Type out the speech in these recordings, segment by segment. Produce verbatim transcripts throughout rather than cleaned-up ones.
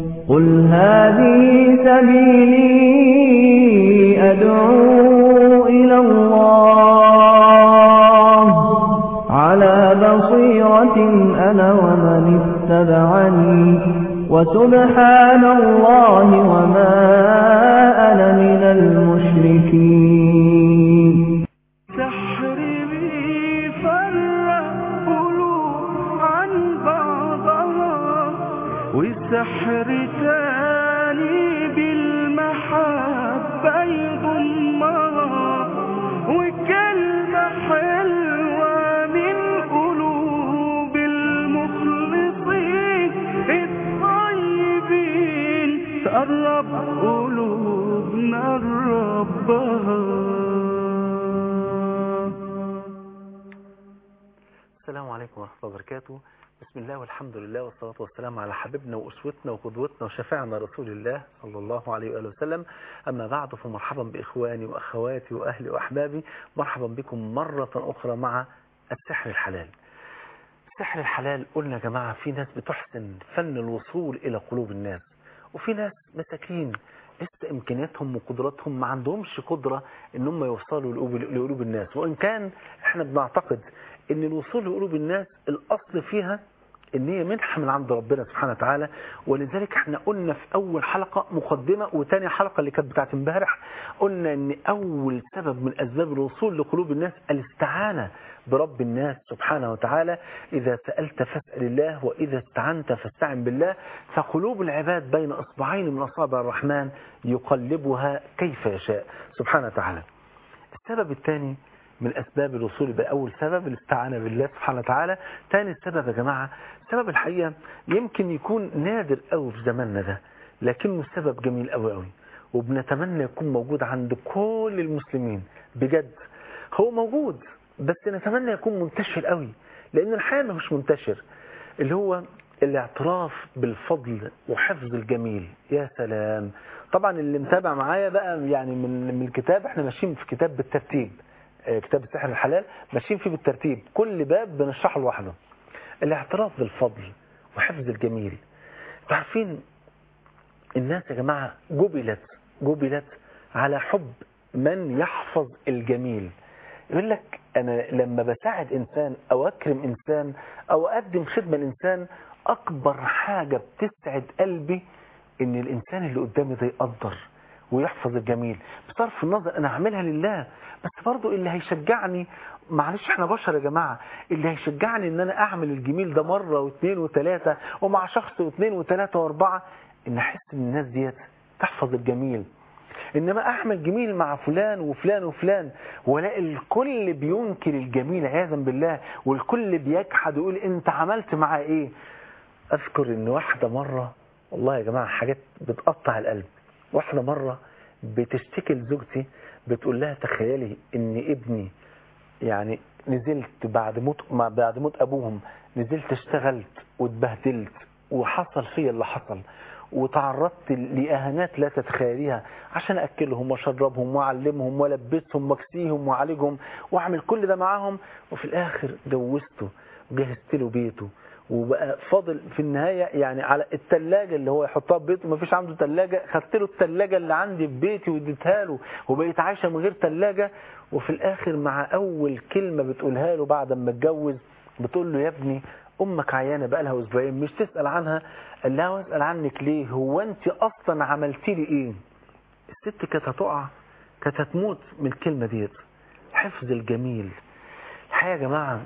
قل هذه سبيلي أدعو إلى الله على بصيرة أنا ومن اتبعني وسبحان الله وما أنا من المشركين. سحر بي فرق قلوب عن بعضها والسحر تاني بالمحبة يضمها وكلمة حلوة من قلوب المخلصين الطيبين تقرب قلوبنا لربها. السلام عليكم ورحمة الله وبركاته. بسم الله والحمد لله والصلاة والسلام على حبيبنا وأسوتنا وقدوتنا وشفاعنا رسول الله صلى الله عليه وآله وسلم. أما بعد فمرحبا بإخواني وأخواتي وأهلي وأحبابي، مرحبا بكم مرة أخرى مع السحر الحلال. السحر الحلال قلنا يا جماعة في ناس بتحسن فن الوصول إلى قلوب الناس، وفي ناس مساكين لسه إمكانياتهم وقدراتهم ما عندهمش قدرة إنهم يوصلوا لقلوب الناس، وإن كان إحنا بنعتقد إن الوصول لقلوب الناس الأصل فيها ان هي منحة من عند ربنا سبحانه وتعالى. ولذلك احنا قلنا في اول حلقة مقدمة، وتاني حلقة اللي كانت بتاعت امبارح قلنا ان اول سبب من اسباب الوصول لقلوب الناس الاستعانة برب الناس سبحانه وتعالى. اذا سألت فاسأل الله واذا استعنت فاستعن بالله، فقلوب العباد بين اصبعين من اصابع الرحمن يقلبها كيف يشاء سبحانه وتعالى. السبب الثاني من أسباب الوصول، بأول سبب الاستعانة بالله سبحانه وتعالى. ثاني السبب يا جماعة سبب الحقيقة يمكن يكون نادر قوي في زماننا ده، لكنه سبب جميل قوي قوي، وبنتمنى يكون موجود عند كل المسلمين. بجد هو موجود، بس نتمنى يكون منتشر قوي، لأن الحقيقة مش منتشر، اللي هو الاعتراف بالفضل وحفظ الجميل. يا سلام. طبعا اللي متابع معايا بقى يعني من من الكتاب، احنا ماشيين في كتاب بالترتيب، كتاب السحر الحلال ماشيين فيه بالترتيب، كل باب بنشرحه لوحده. الاعتراف بالفضل وحفظ الجميل. تعرفين الناس يا جماعة جبلت جبلت على حب من يحفظ الجميل. يقول لك أنا لما بساعد إنسان أو أكرم إنسان أو أقدم خدمة لإنسان، أكبر حاجة بتسعد قلبي إن الإنسان اللي قدامي ده يقدر ويحفظ الجميل. بصرف النظر أنا هعملها لله، بس برضو اللي هيشجعني، معلش احنا بشر يا جماعة، اللي هيشجعني ان انا اعمل الجميل ده مرة واثنين وثلاثة ومع شخص واثنين وثلاثة واربعة، ان احس ان الناس ديت تحفظ الجميل. انما اعمل جميل مع فلان وفلان وفلان ولاقي الكل بينكر الجميل عياذا بالله، والكل بيجحد ويقول انت عملت معاه ايه. اذكر ان واحدة مرة، والله يا جماعة حاجات بتقطع القلب، واحدة مرة بتشتكي لزوجتي بتقول لها تخيلي ان ابني يعني نزلت بعد موت بعد موت ابوهم، نزلت اشتغلت واتبهدلت وحصل فيا اللي حصل، وتعرضت لاهانات لا تتخيليها عشان اكلهم واشربهم واعلمهم والبسهم واكسيهم واعالجهم واعمل كل ده معاهم، وفي الاخر جوزته وجهزت له بيته، وبقى فاضل في النهاية يعني على التلاجة اللي هو يحطها في بيته، ما فيش عنده تلاجة، خدت له التلاجة اللي عندي في بيتي واديتها له، وبقيت عايشة من غير تلاجة. وفي الآخر مع أول كلمة بتقولها له بعد ما اتجوز بتقول له يا ابني أمك عيانة بقى لها أسبوعين مش تسأل عنها؟ قال لها واسأل عنك ليه؟ هو أنت أصلا عملتي لي إيه؟ الست كانت هتقع، كانت هتموت من الكلمة ديت. حفظ الجميل. الحقيقة يا جماعة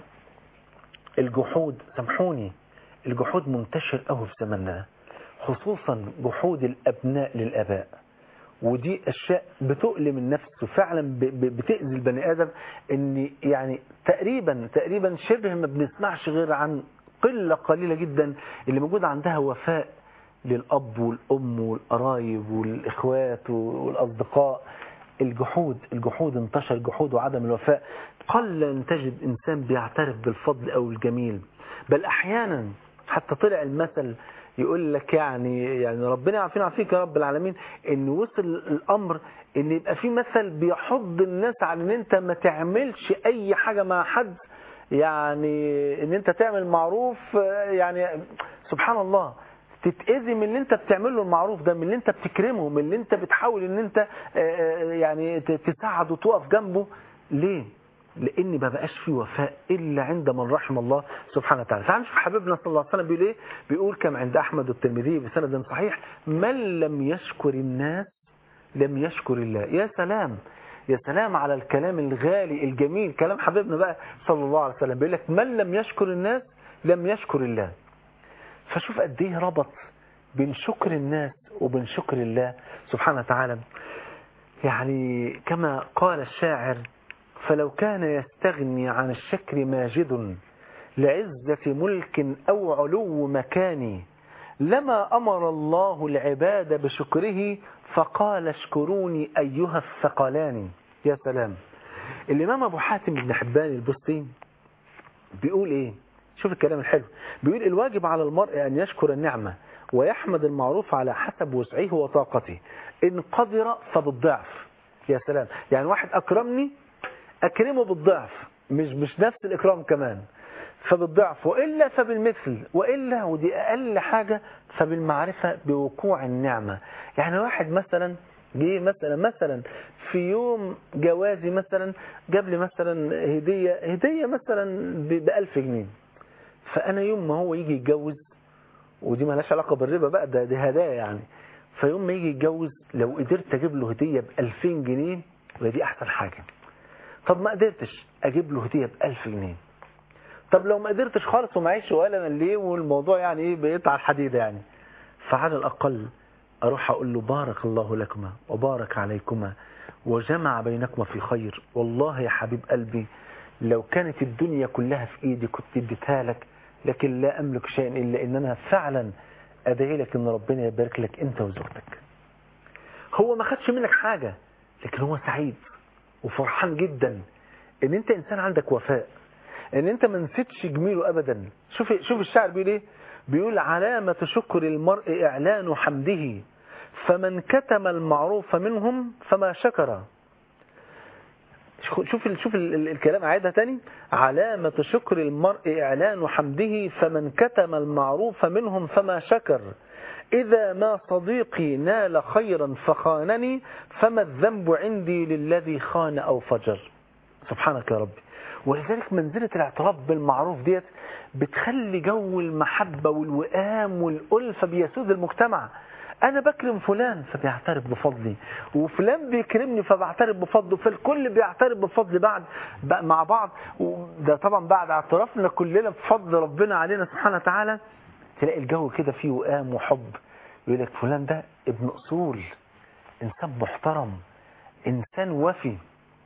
الجحود، سامحوني، الجحود منتشر قوي في زماننا، خصوصا جحود الأبناء للآباء، ودي أشياء بتؤلم النفس وفعلا بتأذي البني آدم. إن يعني تقريبا تقريبا شبه ما بنسمعش غير عن قلة قليلة جدا اللي موجود عندها وفاء للأب والأم والقرايب والإخوات والأصدقاء. الجحود الجحود انتشر، جحود وعدم الوفاء. قل أن تجد إنسان بيعترف بالفضل أو الجميل، بل أحيانا حتى طلع المثل يقول لك يعني يعني ربنا يعافينا ويعافيك يا رب العالمين، ان وصل الامر ان يبقى في مثل بيحض الناس على ان انت ما تعملش اي حاجة مع حد، يعني ان انت تعمل معروف، يعني سبحان الله تتأذي من اللي انت بتعمله المعروف ده، من اللي انت بتكرمه، من اللي انت بتحاول ان انت يعني تساعده وتقف جنبه. ليه؟ لان ما بقاش في وفاء الا عند من رحم الله سبحانه وتعالى. تعالوا نشوف حبيبنا صلى الله عليه وسلم بيقول ايه. بيقول كما عند احمد والترمذي بسند صحيح: من لم يشكر الناس لم يشكر الله. يا سلام يا سلام على الكلام الغالي الجميل، كلام حبيبنا بقى صلى الله عليه وسلم. بيقول لك من لم يشكر الناس لم يشكر الله. فشوف قد ايه ربط بين شكر الناس وبين شكر الله سبحانه وتعالى. يعني كما قال الشاعر: فلو كان يستغني عن الشكر ماجد لعزة ملك أو علو مكان لما أمر الله العباد بشكره فقال اشكروني أيها الثقلان. يا سلام. الإمام أبو حاتم بن حبان البستي بيقول إيه؟ شوف الكلام الحلو. بيقول: الواجب على المرء أن يشكر النعمة ويحمد المعروف على حسب وسعه وطاقته، إن قدر فبالضعف. يا سلام. يعني واحد أكرمني أكرمه بالضعف، مش مش نفس الإكرام كمان، فبالضعف، وإلا فبالمثل، وإلا ودي أقل حاجة فبالمعرفة بوقوع النعمة. يعني واحد مثلا جه مثلا مثلا في يوم جوازي مثلا جاب لي مثلا هدية هدية مثلا بألف جنيه، فأنا يوم ما هو يجي يتجوز، ودي ما لهاش علاقة بالربا بقى، ده دي هدايا يعني، فيوم ما يجي يتجوز لو قدرت أجيب له هدية بألفين جنيه ودي أحسن حاجة. طب ما قدرتش أجيب له هدية بألف جنيه. طب لو ما قدرتش خالص ومعيش ولا من ليه والموضوع يعني ايه بيقطع الحديدة يعني، فعلى الأقل أروح أقول له: بارك الله لكما وبارك عليكما وجمع بينكما في خير. والله يا حبيب قلبي لو كانت الدنيا كلها في إيدي كنت اديتها لك، لكن لا أملك شيئا إلا إن أنا فعلا أدعي لك إن ربنا يبارك لك أنت وزوجتك. هو ما خدش منك حاجة، لكن هو سعيد وفرحان جدا إن أنت إنسان عندك وفاء، ان انت ما نسيتش جميله ابدا. شوف شوف الشاعر بيقول ايه. بيقول: علامة شكر المرء اعلان حمده فمن كتم المعروف منهم فما شكر. شوف شوف الكلام عايدها تاني: علامة شكر المرء اعلان حمده فمن كتم المعروف منهم فما شكر إذا ما صديقي نال خيرا فخانني فما الذنب عندي للذي خان أو فجر. سبحانك يا ربي. ولذلك منزلة الاعتراف بالمعروف ديت بتخلي جو المحبة والوئام والألفة بيسود المجتمع. أنا بكرم فلان فبيعترف بفضلي، وفلان بيكرمني فبعترف بفضله، فالكل بيعترف بفضل بعد مع بعض. ده طبعا بعد اعترافنا كلنا بفضل ربنا علينا سبحانه وتعالى، تلاقي الجو كده فيه وئام وحب. يقول لك فلان ده ابن أصول، إنسان محترم، إنسان وفي.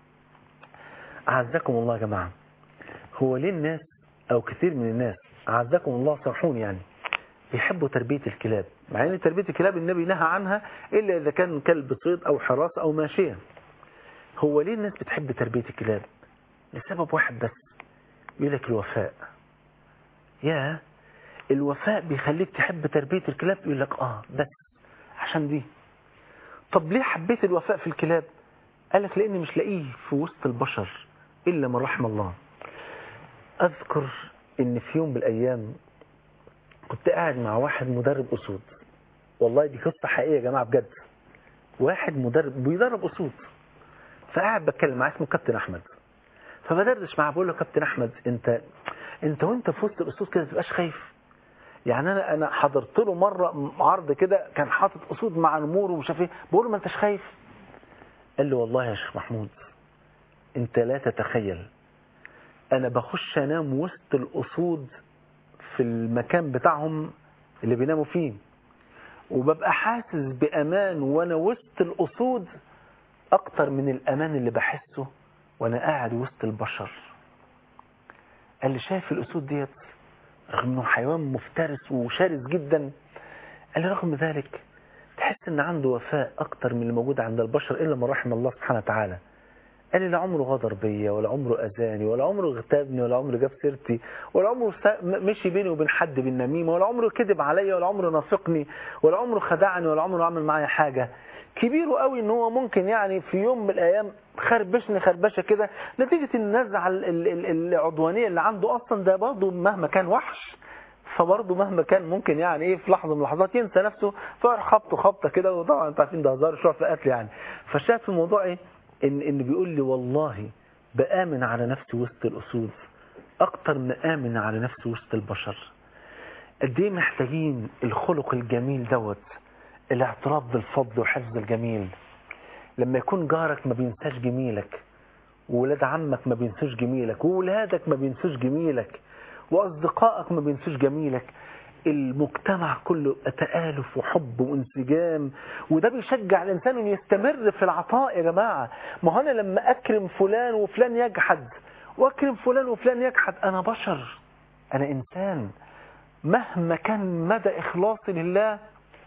أعزكم الله يا جماعة، هو ليه الناس أو كثير من الناس أعزكم الله صرحون يعني بيحبوا تربية الكلاب، مع أن تربية الكلاب النبي نهى عنها إلا إذا كان كلب صيد أو حراسة أو ماشية. هو ليه الناس بتحب تربية الكلاب؟ لسبب واحد بس، يقول لك الوفاء. يا الوفاء بيخليك تحب تربية الكلاب. يقول لك آه بس عشان دي. طب ليه حبيت الوفاء في الكلاب؟ قال لك لأني مش لاقيه في وسط البشر إلا من رحم الله. أذكر إن في يوم بالأيام كنت قاعد مع واحد مدرب أسود، والله دي قصة حقيقية يا جماعة بجد. واحد مدرب بيدرب أسود، فقاعد بتكلم معاه اسمه كابتن أحمد، فبدردش معاه بقول له: كابتن أحمد أنت أنت وأنت في وسط الأسود كده تبقاش خايف؟ يعني أنا أنا حضرت له مرة عرض كده كان حاطط أسود مع نمور ومش عارف إيه، بقول له: ما أنتش خايف؟ قال لي: والله يا شيخ محمود أنت لا تتخيل، أنا بخش أنام وسط الأسود في المكان بتاعهم اللي بيناموا فيه، وببقى حاسس بأمان وأنا وسط الأسود أكتر من الأمان اللي بحسه وأنا قاعد وسط البشر. قال لي: شايف الأسود ديت رغم أنه حيوان مفترس وشرس جدا، قال لي رغم ذلك تحس أن عنده وفاء أكتر من اللي موجود عند البشر إلا من رحم الله سبحانه وتعالى. قال لي: لا عمره غدر بيا ولا عمره أذاني ولا عمره اغتابني ولا عمره جاب سيرتي ولا عمره مشي بيني وبين حد بالنميمة ولا عمره كذب عليا ولا عمره نافقني ولا عمره خدعني ولا عمره عمل معايا حاجة. كبير قوي ان هو ممكن يعني في يوم من الايام خربشني خربشه كده نتيجة النزعة العدوانية اللي عنده اصلا، ده برضه مهما كان وحش فبرضه مهما كان ممكن يعني ايه في لحظه من اللحظات ينسى نفسه فيروح خبطه خبطه كده. وطبعا انتوا عارفين ده هزار شويه في قتل يعني. فشاف الموضوع ايه ان ان بيقول لي والله بآمن على نفسي وسط الاسود اكتر ما آمن على نفسي وسط البشر. قد ايه محتاجين الخلق الجميل دوت، الاعتراف بالفضل وحفظ الجميل. لما يكون جارك ما بينساش جميلك، وولاد عمك ما بينسوش جميلك، وولادك ما بينسوش جميلك، واصدقائك ما بينسوش جميلك، المجتمع كله تآلف وحب وانسجام. وده بيشجع الانسان انه يستمر في العطاء. يا جماعه ما هو انا لما اكرم فلان وفلان يجحد، واكرم فلان وفلان يجحد، انا بشر، انا انسان. مهما كان مدى اخلاصي لله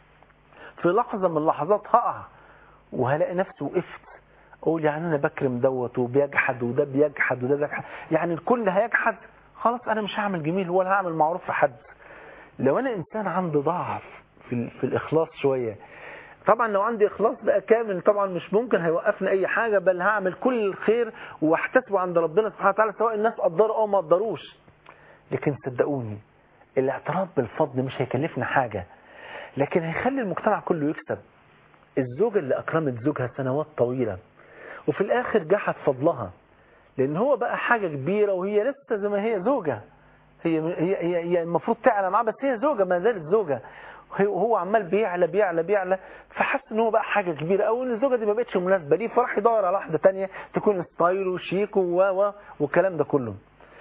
في لحظه من اللحظات هقع وهلاقي نفسي وقفت اقول يعني انا بكرم دوت وبيجحد وده بيجحد وده بيجحد، يعني الكل هيجحد، خلاص انا مش هعمل جميل ولا هعمل معروف في حد. لو انا انسان عندي ضعف في, في الاخلاص شويه، طبعا لو عندي اخلاص بقى كامل طبعا مش ممكن هيوقفني اي حاجه، بل هعمل كل الخير واحتسبه عند ربنا سبحانه وتعالى سواء الناس قدروا او ما قدروش. لكن صدقوني الاعتراف بالفضل مش هيكلفنا حاجه، لكن هيخلي المجتمع كله يكسب. الزوجه اللي اكرمت زوجها سنوات طويله وفي الاخر جحد فضلها لان هو بقى حاجه كبيره وهي لسه زي ما هي زوجه، هي هي هي, هي المفروض تعلى معاه بس هي زوجه ما زالت زوجه، وهو عمال بيعلى بيعلى بيعلى، فحس ان هو بقى حاجه كبيره او ان الزوجه دي ما بقتش مناسبه ليه، فراح يدور على واحده ثانيه تكون ستايل وشيك و والكلام ده كله.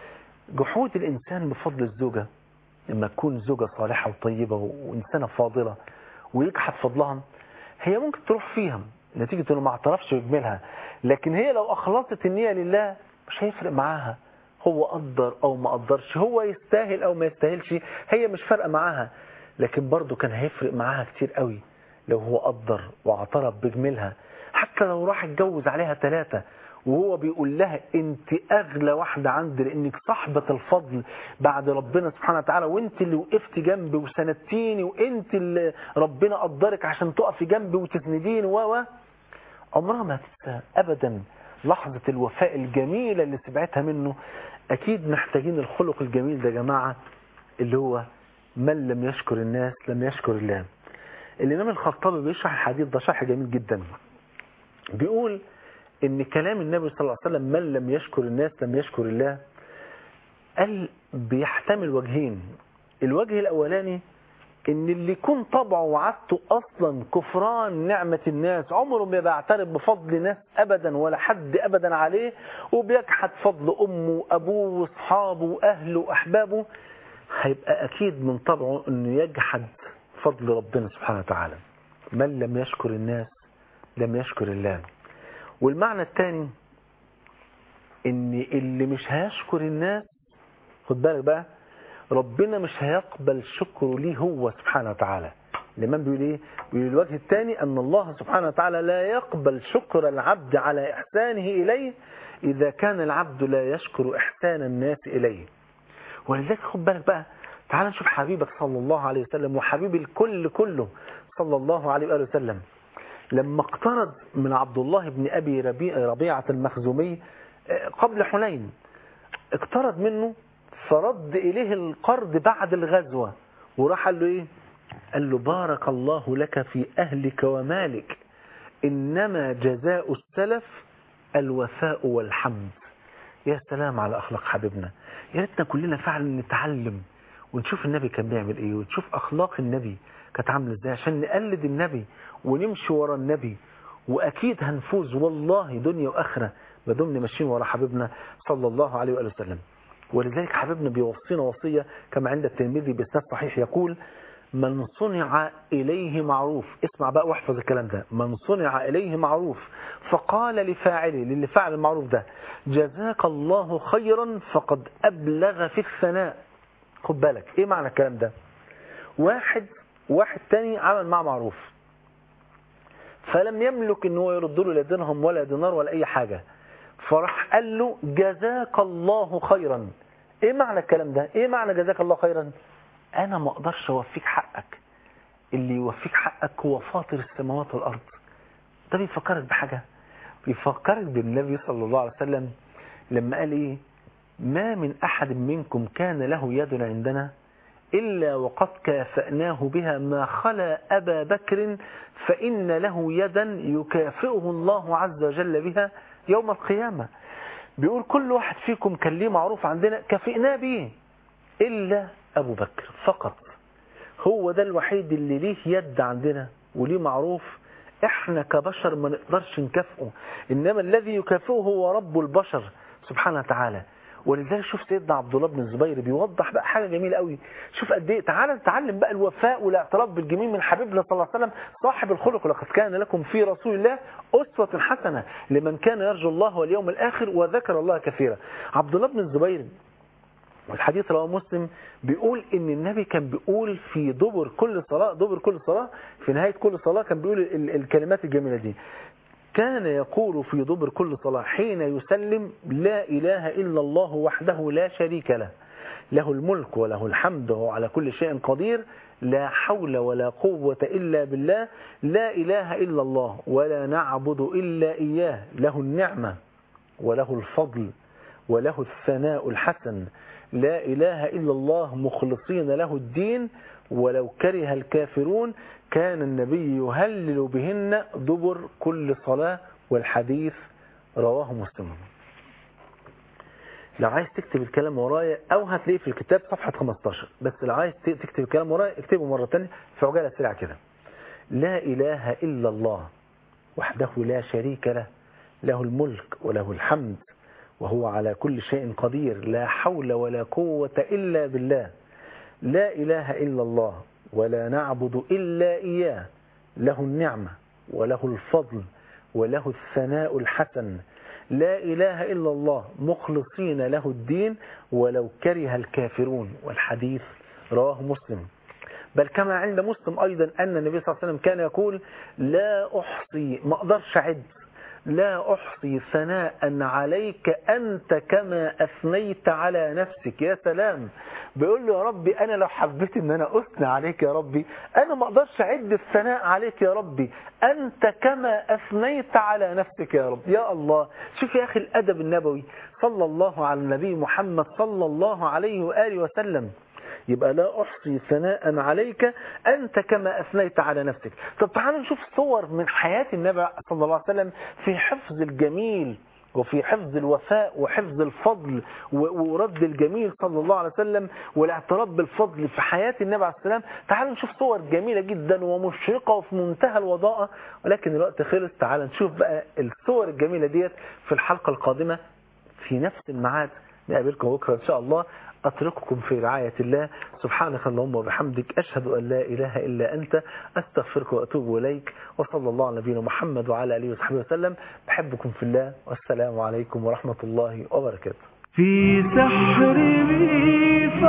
جحود الانسان بفضل الزوجه لما تكون زوجه صالحه وطيبه وانسانه فاضله ويجحد فضلها، هي ممكن تروح فيها نتيجه انه ما اعترفش بجميلها، لكن هي لو اخلصت النيه لله مش هيفرق معاها هو قدر او ما قدرش، هو يستاهل او ما يستاهلش، هي مش فارقه معاها. لكن برضه كان هيفرق معاها كتير قوي لو هو قدر واعترف بجميلها، حتى لو راح اتجوز عليها ثلاثة وهو بيقول لها انت اغلى واحدة عندي لانك صاحبة الفضل بعد ربنا سبحانه وتعالى، وانت اللي وقفت جنبي وسندتيني، وانت اللي ربنا قدرك عشان تقفي جنبي وتسنديني و عمرها ما هتنسى ابدا لحظة الوفاء الجميلة اللي سمعتها منه. اكيد محتاجين الخلق الجميل ده يا جماعة، اللي هو من لم يشكر الناس لم يشكر الله. الإمام الخطابي بيشرح الحديث ده شرح جميل جدا، بيقول ان كلام النبي صلى الله عليه وسلم من لم يشكر الناس لم يشكر الله، قال بيحتمل وجهين. الوجه الاولاني ان اللي يكون طبعه وعادته اصلا كفران نعمة الناس، عمره ما بيعترف بفضل ناس ابدا ولا حد ابدا عليه، وبيجحد فضل امه وابوه واصحابه واهله واحبابه، هيبقى اكيد من طبعه انه يجحد فضل ربنا سبحانه وتعالى. من لم يشكر الناس لم يشكر الله. والمعنى الثاني ان اللي مش هيشكر الناس، خد بالك بقى، ربنا مش هيقبل شكره ليه هو سبحانه وتعالى. الإمام بيقول ايه؟ بيقول الوجه الثاني ان الله سبحانه وتعالى لا يقبل شكر العبد على احسانه اليه اذا كان العبد لا يشكر احسان الناس اليه. ولذلك خد بالك بقى، تعال نشوف حبيبك صلى الله عليه وسلم وحبيب الكل كله صلى الله عليه وآله وسلم، لما اقترض من عبد الله بن أبي ربيعة المخزومي قبل حنين، اقترض منه فرد إليه القرض بعد الغزوة، وراح قال له إيه؟ قال له بارك الله لك في أهلك ومالك، إنما جزاء السلف الوفاء والحمد. يا سلام على أخلاق حبيبنا. يا ريتنا كلنا فعلا نتعلم ونشوف النبي كان بيعمل ايه، ونشوف اخلاق النبي كانت عامله ازاي عشان نقلد النبي ونمشي ورا النبي، واكيد هنفوز والله دنيا واخره ما دمنا ماشيين ورا حبيبنا صلى الله عليه واله وسلم. ولذلك حبيبنا بيوصينا وصيه كما عند الترمذي باسناد صحيح، يقول من صنع اليه معروف، اسمع بقى واحفظ الكلام ده، من صنع اليه معروف فقال لفاعله، للي فعل المعروف ده جزاك الله خيرا فقد ابلغ في الثناء. خد بالك ايه معنى الكلام ده؟ واحد واحد تاني عمل معه معروف فلم يملك ان هو يرد له لا درهم ولا دينار ولا اي حاجه، فراح قال له جزاك الله خيرا. ايه معنى الكلام ده؟ ايه معنى جزاك الله خيرا؟ انا ما اقدرش اوفيك حقك، اللي يوفيك حقك هو فاطر السماوات والارض. ده بيفكرك بحاجه، بيفكرك بالنبي صلى الله عليه وسلم لما قال ايه؟ ما من احد منكم كان له يد عندنا إلا وقد كافأناه بها ما خلا أبا بكر فإن له يدا يكافئه الله عز وجل بها يوم القيامة. بيقول كل واحد فيكم كان ليه معروف عندنا كافئناه به إلا أبو بكر فقط، هو ده الوحيد اللي ليه يد عندنا وليه معروف احنا كبشر ما نقدرش نكافئه، إنما الذي يكافئه هو رب البشر سبحانه وتعالى. ولذلك شوف سيدنا عبد الله بن الزبير بيوضح بقى حاجة جميلة قوي. شوف قد ايه، تعالى نتعلم بقى الوفاء والاعتراف بالجميل من حبيبنا صلى الله عليه وسلم صاحب الخلق. لقد كان لكم في رسول الله أسوة حسنة لمن كان يرجو الله واليوم الآخر وذكر الله كثيرا. عبد الله بن الزبير والحديث رواه مسلم بيقول ان النبي كان بيقول في دبر كل صلاة دبر كل صلاة في نهاية كل صلاة كان بيقول الكلمات الجميلة دي. كان يقول في دبر كل صلاة حين يسلم لا إله إلا الله وحده لا شريك له، له الملك وله الحمد وهو على كل شيء قدير، لا حول ولا قوة إلا بالله، لا إله إلا الله ولا نعبد إلا إياه، له النعمة وله الفضل وله الثناء الحسن، لا إله إلا الله مخلصين له الدين ولو كره الكافرون. كان النبي يهلل بهن دبر كل صلاة، والحديث رواه مسلم. لو عايز تكتب الكلام ورايا أو هتلاقيه في الكتاب صفحة خمستاشر، بس لو عايز تكتب الكلام ورايا اكتبه مرة تانية في عجالة سريعة كده. لا إله إلا الله وحده لا شريك له، له الملك وله الحمد وهو على كل شيء قدير، لا حول ولا قوة إلا بالله، لا إله إلا الله ولا نعبد إلا إياه، له النعمة وله الفضل وله الثناء الحسن، لا إله إلا الله مخلصين له الدين ولو كره الكافرون. والحديث رواه مسلم. بل كما عند مسلم أيضا أن النبي صلى الله عليه وسلم كان يقول لا أحصي، ما أقدرش أعد، لا أحصي ثناء عليك أنت كما أثنيت على نفسك. يا سلام، بيقول له يا ربي أنا لو حبيت أن أنا أثنى عليك يا ربي أنا ما أقدرش أعد الثناء عليك يا ربي، أنت كما أثنيت على نفسك يا رب. يا الله، شوف يا أخي الأدب النبوي صلى الله على النبي محمد صلى الله عليه وآله وسلم. يبقى لا أحصي ثناء عليك أنت كما أثنيت على نفسك. طب تعالوا نشوف صور من حياة النبي صلى الله عليه وسلم في حفظ الجميل وفي حفظ الوفاء وحفظ الفضل ورد الجميل صلى الله عليه وسلم والاعتراف بالفضل في حياة النبي عليه السلام. تعالوا نشوف صور جميلة جدا ومشرقة وفي منتهى الوضاءة، ولكن الوقت خلص. تعالوا نشوف بقى الصور الجميلة ديت في الحلقة القادمة في نفس الميعاد. نقابلكم بكرة إن شاء الله. أترككم في رعاية الله. سبحانك اللهم وبحمدك، أشهد أن لا إله إلا أنت، أستغفرك وأتوب إليك، وصلى الله على نبينا محمد وعلى آله وصحبه وسلم. بحبكم في الله، والسلام عليكم ورحمة الله وبركاته. في سحر